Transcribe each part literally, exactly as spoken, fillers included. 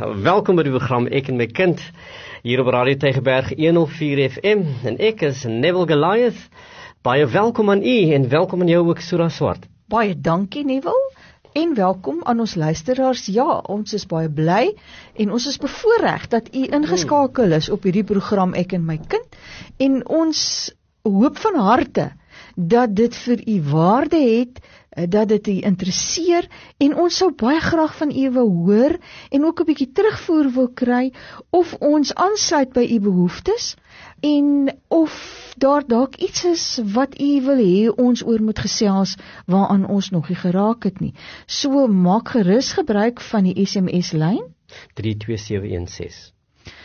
welkom by die program Ek en my kind, hier op Radio Tygerberg honderdvier F M, en ek is Neville Goliath. Baie welkom aan u, en welkom aan jou ook, Sura Swart. Baie dankie, Neville, en welkom aan ons luisteraars. Ja, ons is baie bly, en ons is bevoorreg dat u ingeskakel is op hierdie program Ek en my kind, en ons hoop van harte dat dit vir u waarde het, dat dit u interesseer, en ons sou baie graag van u wil hoor, en ook 'n bietjie terugvoer wil kry, of ons aansluit by u behoeftes, en of daar dalk iets is wat u wil hê ons oor moet gesels, waaraan ons nog nie geraak het nie. So maak gerus gebruik van die S M S-lyn drie twee sewe een ses.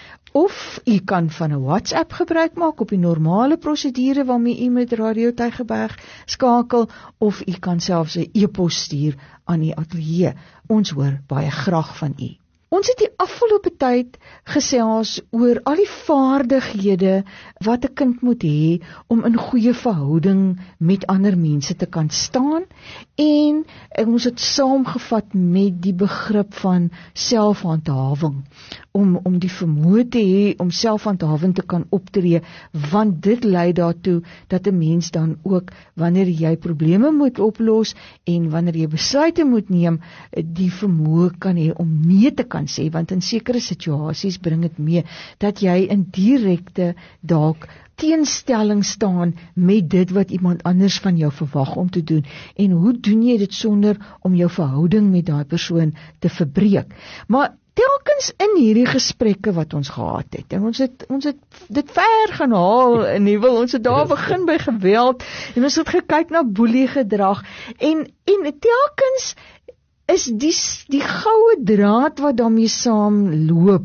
Of u kan van 'n WhatsApp gebruik maak op die normale prosedure waarmee u met Radio Tygerberg skakel, of u kan selfs 'n e-pos stuur aan die ateljee. Ons hoor baie graag van u. Ons het die afgelope tyd gesels oor al die vaardighede wat 'n kind moet hê om in goeie verhouding met ander mense te kan staan, en ons het saamgevat met die begrip van selfhandhawing, om, om die vermoë te hê om selfhandhawing te kan optree, want dit lei daartoe dat 'n mens dan ook, wanneer jy probleme moet oplos, en wanneer jy besluite moet neem, die vermoë kan hê om nee te kan sê, want in sekere situasies bring dit mee, dat jy in direkte dalk teenstelling staan met dit wat iemand anders van jou verwag om te doen, en hoe doen jy dit sonder om jou verhouding met daai persoon te verbreek? Maar telkens in hierdie gesprekke wat ons gehad het, en ons het, ons het dit ver gaan haal, en ons het daar begin by geweld, en ons het gekyk na boelie gedrag, en, en telkens is die, die goue draad wat daarmee saamloop,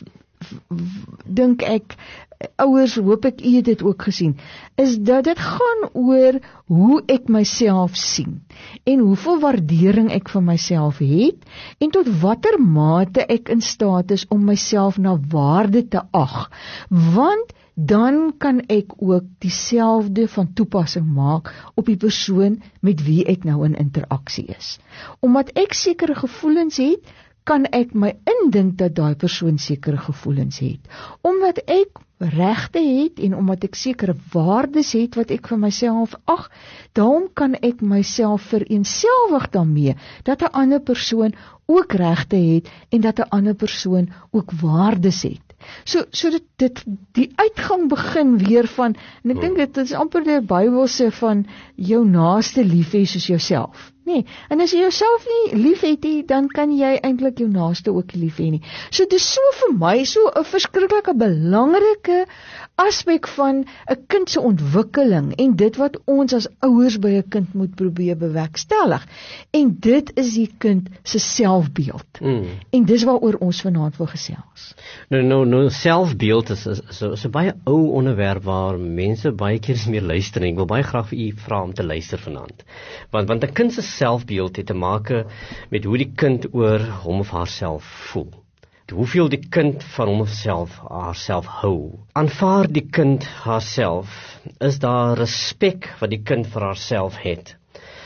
dink ek, ouers, hoop ek u het dit ook gesien, is dat dit gaan oor hoe ek myself sien, en hoeveel waardering ek vir myself het, en tot watter mate ek in staat is om myself na waarde te ag, want dan kan ek ook dieselfde van toepassing maak op die persoon met wie ek nou in interaksie is. Omdat ek sekere gevoelens het, kan ek my indink dat daai persoon sekere gevoelens het. Omdat ek regte het, en omdat ek sekere waardes het wat ek vir myself ag, daarom kan ek myself vereenselwig daarmee, dat 'n ander persoon ook regte het, en dat 'n ander persoon ook waardes het. So, so dit, dit, die uitgang begin weer van, en ek dink dit is amper die Bybelse van jou naaste lief hê soos jouself. Nee, en as jy jouself nie lief het nie, dan kan jy eintlik jou naaste ook lief hê nie. So dis so vir my so 'n verskriklike belangrike aspek van 'n kind se ontwikkeling, en dit wat ons as ouers by 'n kind moet probeer bewerkstellig. En dit is die kind se selfbeeld. Mm. En dis waaroor ons vanaand wil gesels. Nou, nou, nou selfbeeld is, is, is, is 'n baie ou onderwerp waar mense baie keer meer luister, en ek wil baie graag vir u vra om te luister vanaand. Want, want 'n kind se selfbeeld het te maak met hoe die kind oor hom of haarself voel. Hoeveel die kind van hom of self, haarself hou. Aanvaar die kind haarself, is daar respek wat die kind vir haarself het.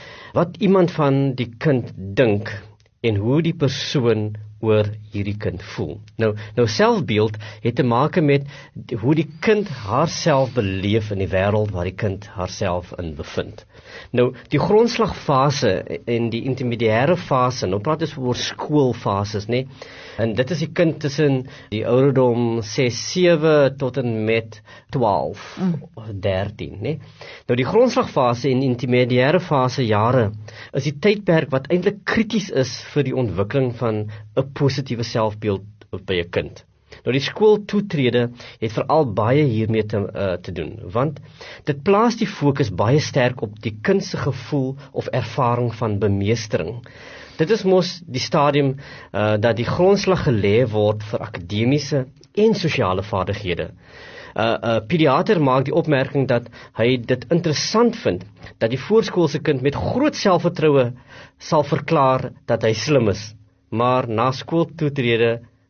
Wat iemand van die kind dink, en hoe die persoon oor hierdie kind voel. Nou, nou selfbeeld het te maak met hoe die kind haarself beleef in die wêreld waar die kind haarself in bevind. Nou, die grondslagfase en die intermediêre fase, nou praat ons oor skoolfases, né? En dit is die kind tussen die ouderdom ses, sewe tot en met twaalf, mm. dertien, né? Nou, die grondslagfase en intermediêre fase jare is die tydperk wat eintlik krities is vir die ontwikkeling van 'n positiewe selfbeeld by 'n kind. Nou, die skooltoetrede het veral baie hiermee te, uh, te doen, want dit plaas die fokus baie sterk op die kind se gevoel of ervaring van bemeestering. Dit is mos die stadium uh, dat die grondslag gelê word vir akademiese en sosiale vaardighede. 'n uh, uh, Pediater maak die opmerking dat hy dit interessant vind dat die voorskoolse kind met groot selfvertroue sal verklaar dat hy slim is, maar na skooltoetrede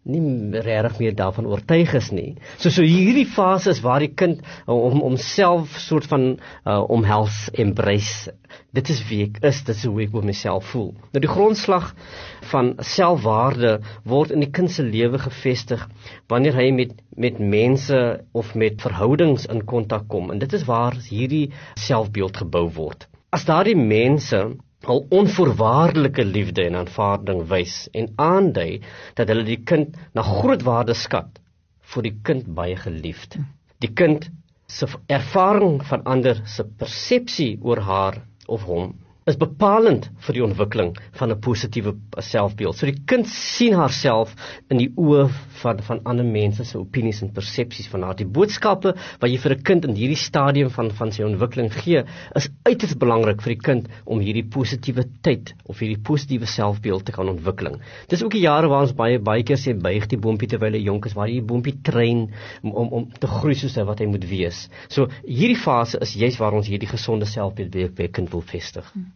nie regtig meer daarvan oortuig is nie. So so hierdie fase is waar die kind om homself soort van uh, omhels, embrace. Dit is wie ek is, dit is hoe ek oor myself voel. Nou die grondslag van selfwaarde word in die kind se lewe gevestig wanneer hy met met mense of met verhoudings in kontak kom. En dit is waar hierdie selfbeeld gebou word. As daardie mense al onvoorwaardelike liefde en aanvaarding wys en aandui dat hulle die kind na groot waarde skat, vir die kind baie geliefd. Die kind se ervaring van ander se persepsie oor haar of hom is bepalend vir die ontwikkeling van 'n positiewe selfbeeld. So die kind sien haarself in die oë van van ander mense se opinies en persepsies van haar. Die boodskappe wat jy vir 'n kind in hierdie stadium van van sy ontwikkeling gee, is uiters belangrik vir die kind om hierdie positiewe tyd of hierdie positiewe selfbeeld te kan ontwikkeling. Dis ook die jare waar ons baie baie keer sê buig die boontjie terwyl hy jonk is, waar jy die boontjie train om om om te groei soos wat hy moet wees. So hierdie fase is juist waar ons hierdie gesonde selfbeeld by 'n kind wil vestig. Hmm.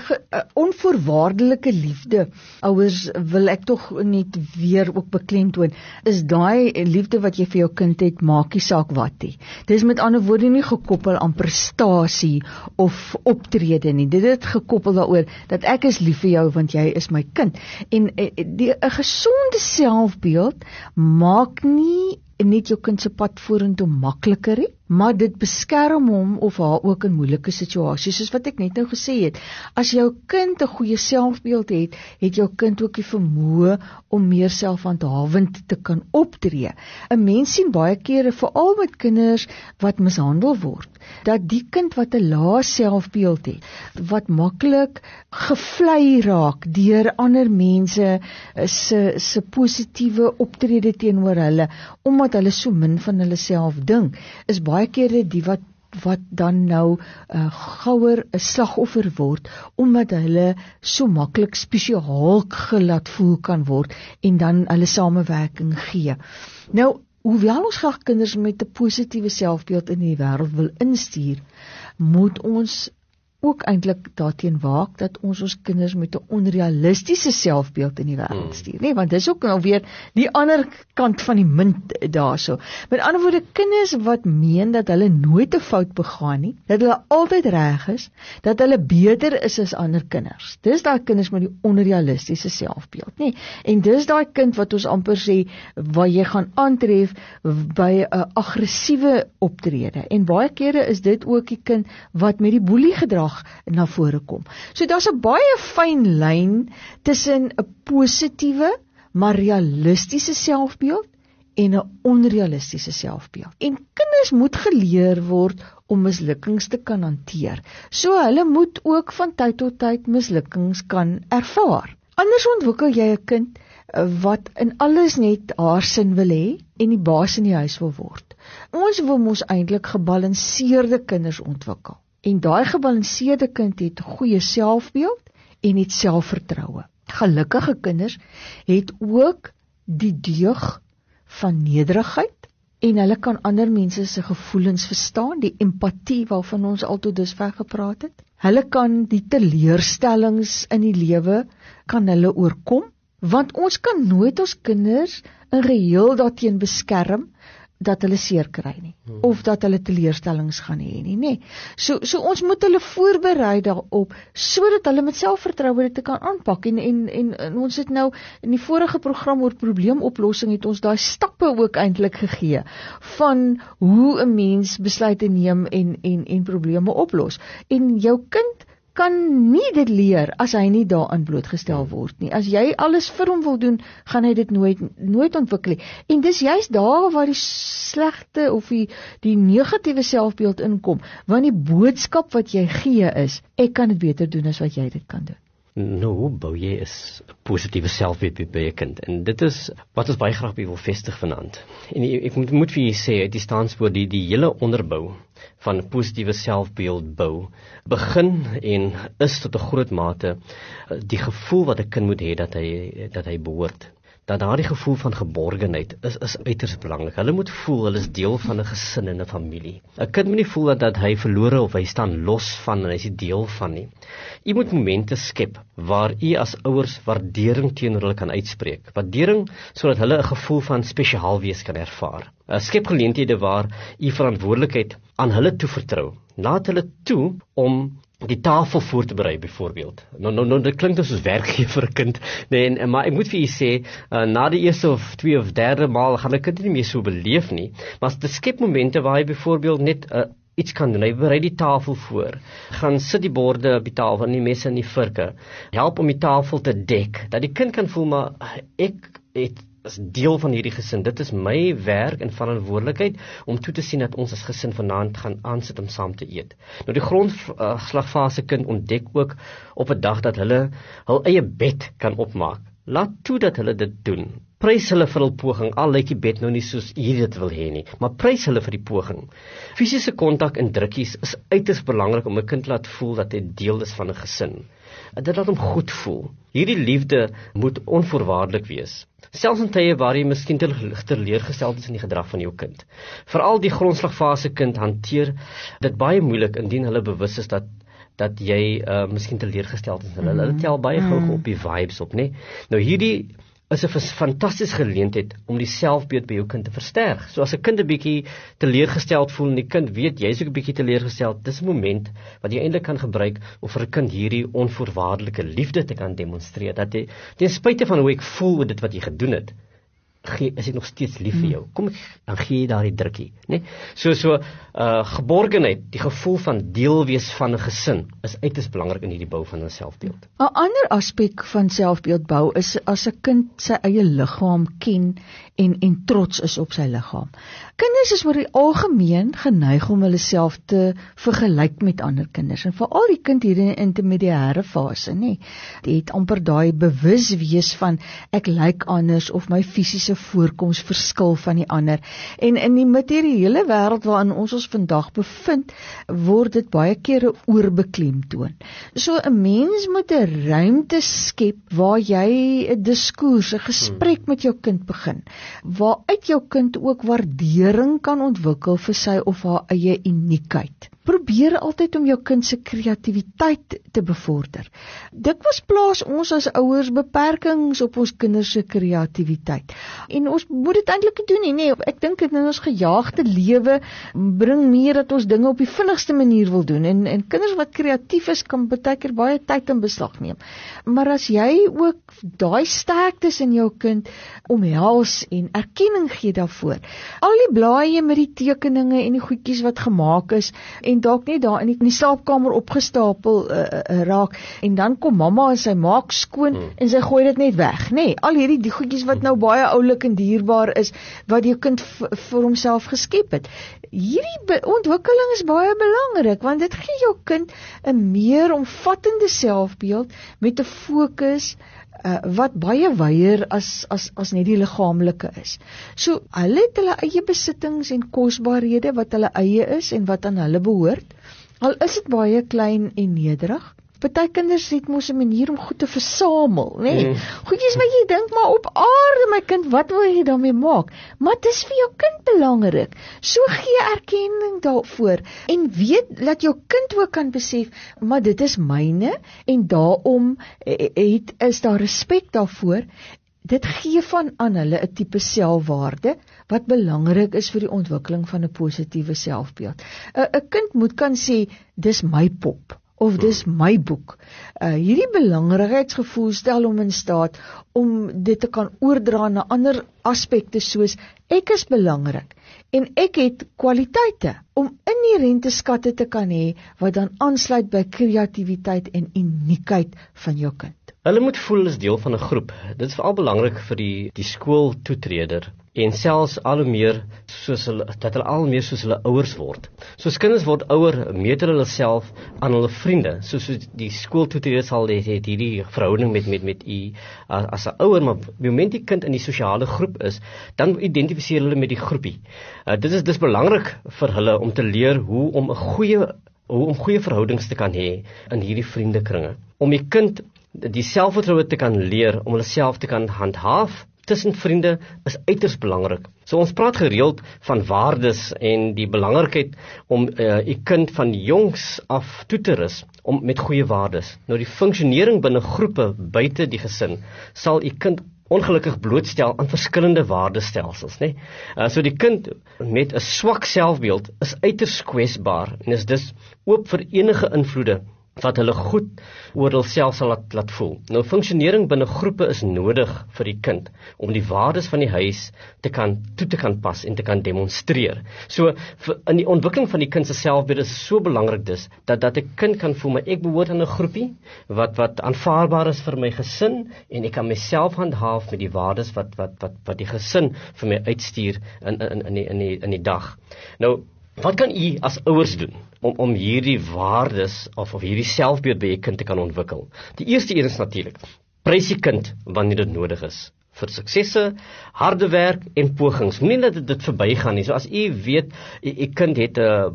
Onvoorwaardelike liefde, ouers wil ek tog net weer ook beklemtoon, is daai liefde wat jy vir jou kind het, maak nie saak wat nie. Dit is met ander woorde nie gekoppel aan prestasie of optrede nie. Dit is gekoppel daaroor dat ek is lief vir jou want jy is my kind. En 'n gesonde selfbeeld maak nie net jou kind se pad vorentoe makliker nie, maar dit beskerm hom of haar ook in moeilike situasies, soos wat ek net nou gesê het. As jou kind 'n goeie selfbeeld het, het jou kind ook die vermoë om meer selfhandhawend te kan optree. 'n Mens sien baie kere, veral met kinders wat mishandel word, dat die kind wat 'n lae selfbeeld het, wat maklik gevlei raak deur ander mense se se positiewe optrede teenoor hulle, omdat hulle so min van hulle self dink, is baie kere die wat wat dan nou uh, gouer 'n slagoffer word, omdat hulle so maklik spesiaal gelaat voel kan word en dan hulle samewerking gee. Nou, hoewel ons graag kinders met 'n positiewe selfbeeld in die wêreld wil instuur, moet ons ook eintlik daarteen waak dat ons ons kinders met 'n onrealistiese selfbeeld in die wêreld stuur, nee, want dis ook nou weer die ander kant van die munt daarso. Met ander woorde, kinders wat meen dat hulle nooit 'n fout begaan nie, dat hulle altyd reg is, dat hulle beter is as ander kinders. Dis daai kinders met die onrealistiese selfbeeld, nee. En dis daai kind wat ons amper sê waar jy gaan aantref by 'n aggressiewe optrede. En baie kere is dit ook die kind wat met die boelie gedrag na vore kom. So daar's 'n baie fyn lyn tussen 'n positiewe maar realistiese selfbeeld en 'n onrealistiese selfbeeld. En kinders moet geleer word om mislukkings te kan hanteer. So hulle moet ook van tyd tot tyd mislukkings kan ervaar. Anders ontwikkel jy 'n kind wat in alles net haar sin wil hê en die baas in die huis wil word. Ons wil mos eintlik gebalanseerde kinders ontwikkel. En daai gebalanseerde kind het goeie selfbeeld en het selfvertroue. Gelukkige kinders het ook die deug van nederigheid en hulle kan ander mense se gevoelens verstaan, die empatie waarvan ons al tot dusver gepraat het. Hulle kan die teleurstellings in die lewe kan hulle oorkom, want ons kan nooit ons kinders in geheel daarteen beskerm dat hulle seer kry nie, hmm. of dat hulle teleurstellings gaan hê nie, nee. So, so ons moet hulle voorberei daarop, sodat hulle met selfvertroue dit kan aanpak, en, en, en, en ons het nou, in die vorige program oor probleemoplossing, het ons daai stappe ook eintlik gegee, van hoe 'n mens besluite neem en, en, en probleme oplos, en jou kind kan nie dit leer as hy nie daaraan blootgestel word nie. As jy alles vir hom wil doen, gaan hy dit nooit nooit ontwikkel nie. En dis juist daar waar die slegte of die, die negatiewe selfbeeld inkom, want die boodskap wat jy gee is, ek kan dit beter doen as wat jy dit kan doen. Nou, bou jy is positiewe selfbeeld by 'n kind, en dit is wat ons baie graag wil vestig vanaand. En ek moet, moet vir jy sê, uit die staanspoor, die, die hele onderbou van positiewe selfbeeld bou, begin en is tot 'n groot mate die gevoel wat 'n kind moet hê dat hy, dat hy behoort. dat daardie gevoel van geborgenheid is, is uiters belangrik. Hulle moet voel, hulle is deel van 'n gesin en 'n familie. 'n Kind moet nie voel dat, dat hy verlore of hy staan los van en hy is nie deel van nie. U moet momente skep waar u as ouers waardering teenoor hulle kan uitspreek. Waardering sodat hulle 'n gevoel van spesiaal wees kan ervaar. Uh, skep geleenthede waar u verantwoordelikheid aan hulle toevertrou. Laat hulle toe om die tafel voor te berei, byvoorbeeld. Nou, nou, nou, dit klink dus soos werkgewer vir 'n kind, nee, en, maar ek moet vir u sê, uh, na die eerste of twee of derde maal, gaan 'n kind nie meer so beleef nie, maar dit skep momente waar hy byvoorbeeld net uh, iets kan doen. Hy berei die tafel voor, gaan sit die borde op die tafel, en die messe en die virke, help om die tafel te dek, dat die kind kan voel, maar ek het as deel van hierdie gesin, dit is my werk en verantwoordelikheid om toe te sien dat ons as gesin vanaand gaan aansit om saam te eet. Nou die grondslagfase uh, kind ontdek ook op 'n dag dat hulle hul eie bed kan opmaak. Laat toe dat hulle dit doen. Prys hulle vir hul poging, al lyk die bed nou nie soos jy dit wil hê nie, maar prys hulle vir die poging. Fisiese kontak en drukkies is uiters belangrik om 'n kind laat voel dat hy deel is van 'n gesin. Dit laat hom goed voel. Hierdie liefde moet onvoorwaardelik wees. Selfs in tye waar jy miskien teleurgesteld is in die gedrag van jou kind. Veral die grondslagfase kind hanteer dit baie moeilik indien hulle bewus is dat dat jy uh, miskien teleurgesteld is. Hulle, hulle tel baie gou op die vibes op, né? Nou hierdie is 'n fantastiese geleentheid om die selfbeeld by jou kind te versterk. So as 'n kind 'n bietjie teleurgesteld voel en die kind weet jy is ook 'n bietjie teleurgesteld, dis 'n moment wat jy eintlik kan gebruik om vir 'n kind hierdie onvoorwaardelike liefde te kan demonstreer, dat jy ten spyte van hoe ek voel oor dit wat jy gedoen het, gee, is ek nog steeds lief vir jou. Kom ek, dan gee jy daardie drukkie, né? So so uh, geborgenheid, die gevoel van deel wees van 'n gesin is uiters belangrik in hierdie bou van 'n selfbeeld. 'n Ander aspek van selfbeeldbou is as 'n kind sy eie liggaam ken en en trots is op sy liggaam. Kinders is oor die algemeen geneig om hulle self te vergelyk met ander kinders, en veral die kind hier in die intermediêre fase, nê. Die het amper daai bewus wees van ek lyk anders of my fisiese voorkoms verskil van die ander. En in die materiële wêreld waarin ons ons vandag bevind, word dit baie kere oorbeklemtoon. So 'n mens moet 'n ruimte skep waar jy 'n diskurs, 'n gesprek met jou kind begin, waaruit jou kind ook waardering kan ontwikkel vir sy of haar eie uniekheid. Probeer altyd om jou kind se kreatiwiteit te bevorder. Dikwels plaas ons as ouers beperkings op ons kinders se kreatiwiteit. En ons moet dit eintlik nie doen nie. Nee, ek dink in ons gejaagde lewe bring meer dat ons dinge op die vinnigste manier wil doen. En en kinders wat kreatief is kan baie keer baie tyd in beslag neem. Maar as jy ook daai sterktes in jou kind omhels en erkenning gee daarvoor. Al die blaaie met die tekeninge en die goedjies wat gemaak is en dalk net daar in die, in die slaapkamer opgestapel uh, uh, raak, en dan kom mamma en sy maak skoon hmm. en sy gooi dit net weg, nê, nee, al hierdie die goedjies wat nou baie oulik en dierbaar is, wat jou kind vir homself geskep het. Hierdie ontwikkeling is baie belangrik, want dit gee jou kind 'n meer omvattende selfbeeld met 'n fokus Uh, wat baie wyer as, as, as net die liggaamlike is. So, hulle het hulle eie besittings en kosbarehede wat hulle eie is en wat aan hulle behoort, al is dit baie klein en nederig. Party kinders het mos 'n manier om goed te versamel, né? Nee. Mm. Goedjies wat jy dink, maar op aarde, my kind, wat wil jy daarmee maak? Maar dit is vir jou kind belangrik. So gee erkenning daarvoor en weet dat jou kind ook kan besef, maar dit is myne en daarom het is daar respek daarvoor. Dit gee van aan hulle 'n tipe selfwaarde wat belangrik is vir die ontwikkeling van 'n positiewe selfbeeld. 'n 'n kind moet kan sê, dis my pop. Of dis my boek. Uh, hierdie belangrikheidsgevoel stel hom in staat om dit te kan oordra na ander aspekte soos ek is belangrik en ek het kwaliteite om inherente skatte te kan hê wat dan aansluit by kreatiwiteit en uniekheid van jou kind. Hulle moet voel hulle is deel van 'n groep. Dit is veral belangrik vir die die skooltoetreder en selfs al hoe meer soos hulle dat hulle al meer soos hulle ouers word. Soos kinders word ouer, meet hulle self aan hulle vriende. Soos die skooltoetreder sal het, het hierdie verhouding met met met u as, as 'n ouer, maar op die oomblik die kind in die sosiale groep is, dan identifiseer hulle met die groepie. Uh, dit is dis belangrik vir hulle om te leer hoe om 'n goeie hoe om goeie verhoudings te kan hê in hierdie vriendekringe. Om die kind die selfvertroue te kan leer om hulle self te kan handhaaf tussen vriende is uiters belangrik. So ons praat gereeld van waardes en die belangrikheid om uh, u kind van jongs af toe te rus om met goeie waardes. Nou die funksionering binne groepe buite die gesin sal u kind ongelukkig blootstel aan verskillende waardestelsels, né? Uh, so die kind met 'n swak selfbeeld is uiters kwesbaar en is dus oop vir enige invloede wat hulle goed oor hulself sal laat, laat voel. Nou, funksionering binne groepe is nodig vir die kind om die waardes van die huis te kan toe te kan pas en te kan demonstreer. So vir, in die ontwikkeling van die kind se selfbeeld is so belangrik dus dat dat 'n kind kan voel, maar ek behoort aan 'n groepie wat wat aanvaarbaar is vir my gesin en ek kan myself handhaaf met die waardes wat wat wat wat die gesin vir my uitstuur in in in die in die in die dag. Nou, wat kan u as ouers doen om om hierdie waardes of of hierdie selfbeeld by u kind te kan ontwikkel? Die eerste een is natuurlik, prys die kind wanneer dit nodig is vir suksesse, harde werk en pogings. Moenie dat dit, dit verbygaan nie. So as u weet u, u kind het 'n uh,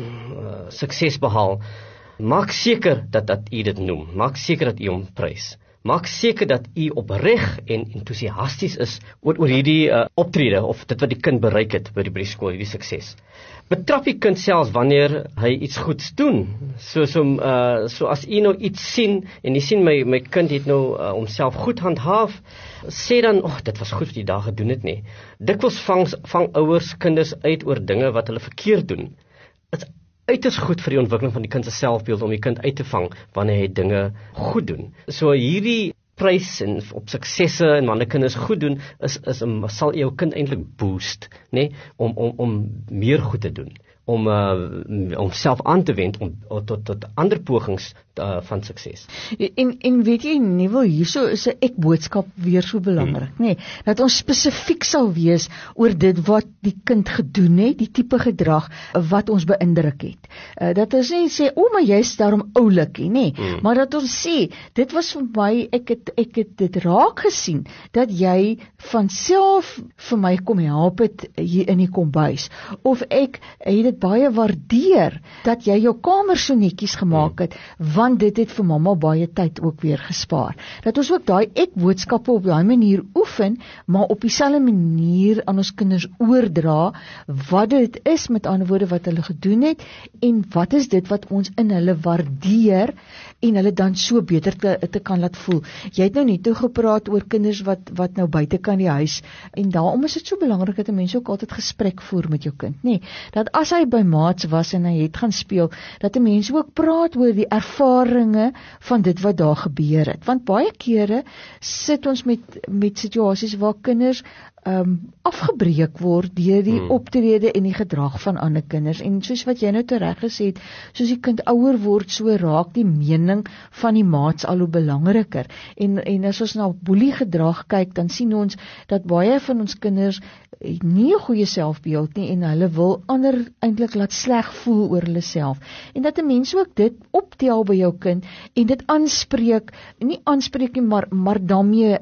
uh, sukses behaal, maak seker dat dat u dit noem. Maak seker dat u hom prys. Maak seker dat u opreg en entoesiasties is oor, oor hierdie uh, optrede of dit wat die kind bereik het by die, by die skool, hierdie sukses. Betrap die kind selfs wanneer hy iets goeds doen. So so uh, so as u nou iets sien en u sien my my kind het nou uh, homself goed handhaaf, sê dan, "Ag, oh, dit was goed wat jy daar gedoen het nie." Dikwels vang vang ouers kinders uit oor dinge wat hulle verkeerd doen. Dit is uiters goed vir die ontwikkeling van die kind se selfbeeld om die kind uit te vang wanneer hy dinge goed doen. So hierdie prys en op suksesse en wanneer kinders goed doen is is um, sal jou kind eintlik boost, nê, nee, om om om meer goed te doen, om uh, om self aan te wend om tot tot ander pogings uh, van sukses. En en weet jy nie wel hierso is 'n ek boodskap weer so belangrik, hmm. nê, nee, dat ons spesifiek sal wees oor dit wat die kind gedoen het, die tipe gedrag wat ons beïndruk het. Uh, dat ons nie sê, "O, maar jy's daarom oulik nie," nee, hmm. maar dat ons sê, dit was vir my, ek het ek het dit raak gesien dat jy van self vir my kom help het hier in die kombuis, of ek het dit baie waardeer dat jy jou kamer so netjies gemaak het, want dit het vir mamma baie tyd ook weer gespaar. Dat ons ook daai ek boodskappe op daai manier oefen, maar op dieselfde manier aan ons kinders oordra wat dit is, met ander woorde wat hulle gedoen het en wat is dit wat ons in hulle waardeer en hulle dan so beter te, te kan laat voel. Jy het nou net toe gepraat oor kinders wat wat nou buite kan die huis en daarom is dit so belangrik dat 'n mens ook altyd gesprek voer met jou kind, nê. Nee, dat as hy by maats was en hy het gaan speel, dat 'n mens ook praat oor die ervarings van dit wat daar gebeur het. Want baie kere sit ons met met situasies waar kinders um, afgebreek word deur die hmm. optrede en die gedrag van ander kinders. En soos wat jy nou tereg gesê het, soos die kind ouer word, so raak die mening van die maats al hoe belangriker. En en as ons na boelie gedrag kyk, dan sien ons dat baie van ons kinders nie 'n goeie selfbeeld nie en hulle wil ander eintlik laat sleg voel oor hulle self. En dat 'n mens ook dit optel by jou kind en dit aanspreek, nie aanspreek nie, maar maar daarmee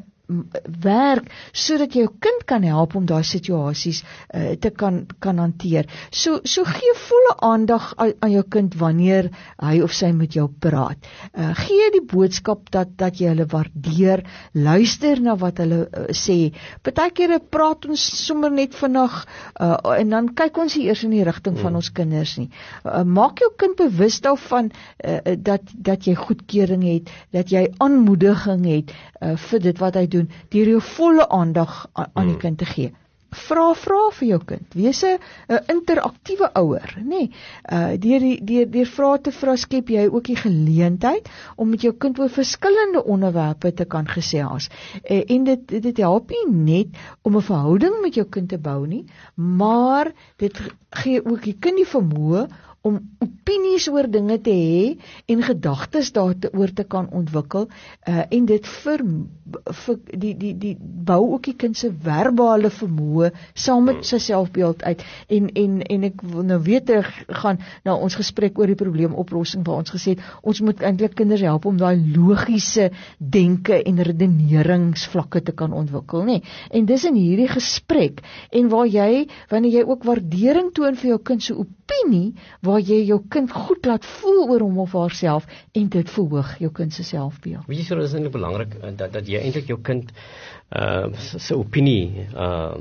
werk sodat jy jou kind kan help om daai situasies uh, te kan kan hanteer. So so gee volle aandag aan, aan jou kind wanneer hy of sy met jou praat. Uh, gee die boodskap dat dat jy hulle waardeer, luister na wat hulle uh, sê. Partykeer praat ons sommer net vinnig uh, en dan kyk ons nie eers in die rigting van ons kinders nie. Uh, maak jou kind bewus daarvan uh, dat dat jy goedkeuring het, dat jy aanmoediging het uh, vir dit wat hy doen, deur jou volle aandag aan die kind te gee. Vra vra vir jou kind. Wees 'n interaktiewe ouer, nê? Nee, uh, deur die deur deur vrae te vra skep jy ook die geleentheid om met jou kind oor verskillende onderwerpe te kan gesels. Uh, en dit dit help nie net om 'n verhouding met jou kind te bou nie, maar dit gee ook die kind die vermoë om opinies oor dinge te hê en gedagtes daaroor te kan ontwikkel uh, en dit vir, vir die die die bou ook die kind se verbale vermoë saam met sy selfbeeld uit en en en ek wil nou weer terug gaan na ons gesprek oor die probleemoplossing waar ons gesê het ons moet eintlik kinders help om daai logiese denke en redeneringsvlakke te kan ontwikkel, nê. En dis in hierdie gesprek en waar jy wanneer jy ook waardering toon vir jou kind se opinie, waar jy jou kind goed laat voel oor hom of haarself en dit verhoog jou kind se selfbeeld. Weet jy, so is dit belangrik uh, dat dat jy eintlik jou kind uh, se opinie uh,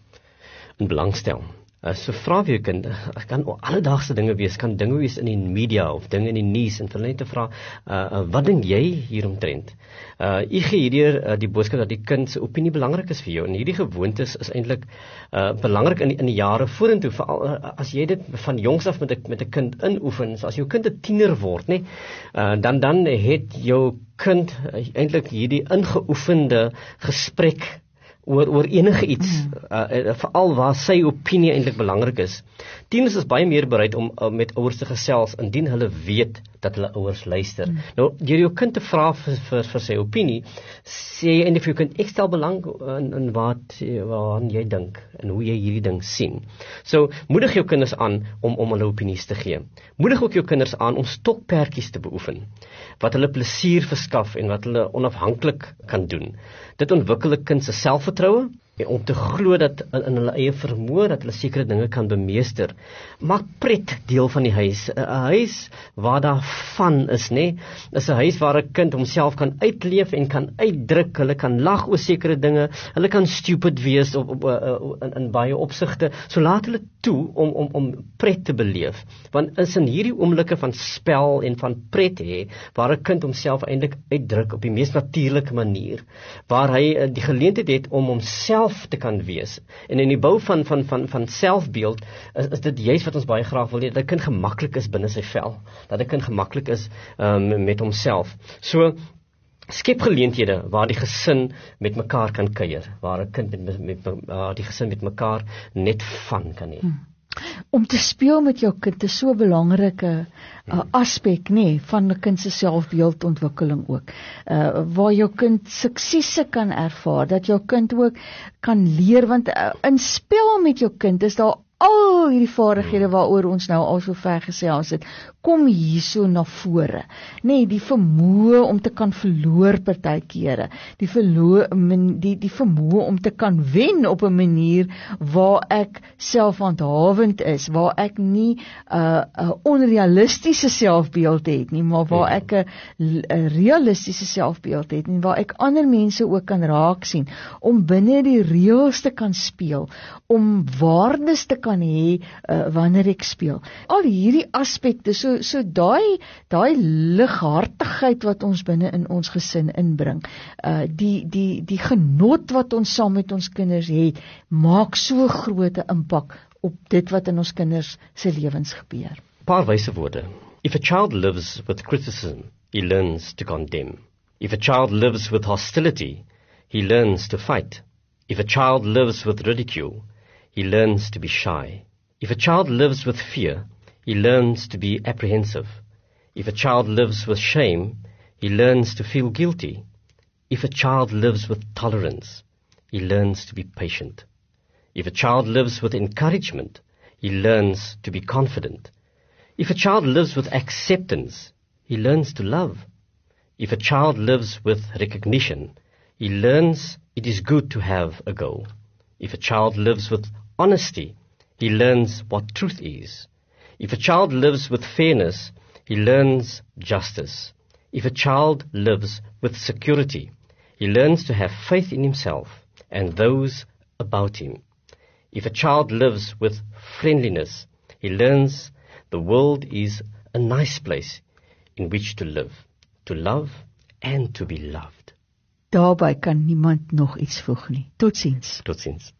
in belang stel. Uh, so vra vir jou kind, uh, kan alledaagse dinge wees, kan dinge wees in die media of dinge in die nuus, en vir hulle net te vra, uh, uh, wat dink jy hieromtrent? Uh, jy gee hierdeur uh, die boodskap dat die kind se opinie belangrik is vir jou, en hierdie gewoontes is eintlik uh, belangrik in die, in die jare vorentoe, veral uh, as jy dit van jongs af met 'n met 'n kind inoefen, so as jou kind 'n tiener word, nee, uh, dan dan het jou kind uh, eintlik hierdie ingeoefende gesprek oor oor enige iets, uh, uh, veral waar sy opinie eintlik belangrik is. Tieners is baie meer bereid om uh, met ouers te gesels indien hulle weet dat hulle ouers luister. Mm. Nou, deur jou kind te vra vir, vir, vir sy opinie, sê jy eintlik vir jou kind, ek stel belang in, in wat waaraan jy dink en hoe jy hierdie ding sien. So, moedig jou kinders aan om om hulle opinies te gee. Moedig ook jou kinders aan om stokperdjies te beoefen, wat hulle plesier verskaf en wat hulle onafhanklik kan doen. Dit ontwikkel 'n kind se selfvertroue, en om te glo dat in, in hulle eie vermoë dat hulle sekere dinge kan bemeester. Maak pret deel van die huis. 'n Huis waar daar van is, nê, is 'n huis waar 'n kind homself kan uitleef en kan uitdruk. Hulle kan lag oor sekere dinge. Hulle kan stupid wees op, op, op, in, in baie opsigte. So laat hulle toe om om om pret te beleef. Want is in hierdie oomblikke van spel en van pret hê, waar 'n kind homself eintlik uitdruk op die mees natuurlike manier, waar hy die geleentheid het om homself te kan wees. En in die bou van van van van selfbeeld is, is dit juist wat ons baie graag wil hê, dat 'n kind gemaklik is binne sy vel, dat 'n kind gemaklik is um, met homself. So skep geleenthede waar die gesin met mekaar kan kuier, waar 'n kind met, met, met uh, die gesin met mekaar net van kan hê. Hmm. Om te speel met jou kind is so 'n belangrike uh, aspek, nê, van 'n kind se selfbeeldontwikkeling ook. Uh, waar jou kind suksesse kan ervaar, dat jou kind ook kan leer, want uh, in spel met jou kind is daar al hierdie vaardighede waaroor ons nou al so ver gesels het, kom hierso na vore. Nee, die vermoë om te kan verloor partykeere, die verloor die die vermoë om te kan wen op 'n manier waar ek selfhandhawend is, waar ek nie 'n uh, 'n onrealistiese selfbeeld het nie, maar waar ek 'n 'n realistiese selfbeeld het en waar ek ander mense ook kan raak sien, om binne die reëls te kan speel, om waardes te kan hê uh, wanneer ek speel. Al hierdie aspekte, so so daai daai lighartigheid wat ons binne in ons gesin inbring, uh, die die die genot wat ons saam met ons kinders het, maak so groot 'n impak op dit wat in ons kinders se lewens gebeur. Paar wyse woorde. If a child lives with criticism, he learns to condemn. If a child lives with hostility, he learns to fight. If a child lives with ridicule, he learns to be shy. If a child lives with fear, he learns to be apprehensive. If a child lives with shame, he learns to feel guilty. If a child lives with tolerance, he learns to be patient. If a child lives with encouragement, he learns to be confident. If a child lives with acceptance, he learns to love. If a child lives with recognition, he learns it is good to have a goal. If a child lives with honesty, he learns what truth is. If a child lives with fairness, he learns justice. If a child lives with security, he learns to have faith in himself and those about him. If a child lives with friendliness, he learns the world is a nice place in which to live, to love and to be loved. Daarby kan niemand nog iets voeg nie. Totsiens. Totsiens.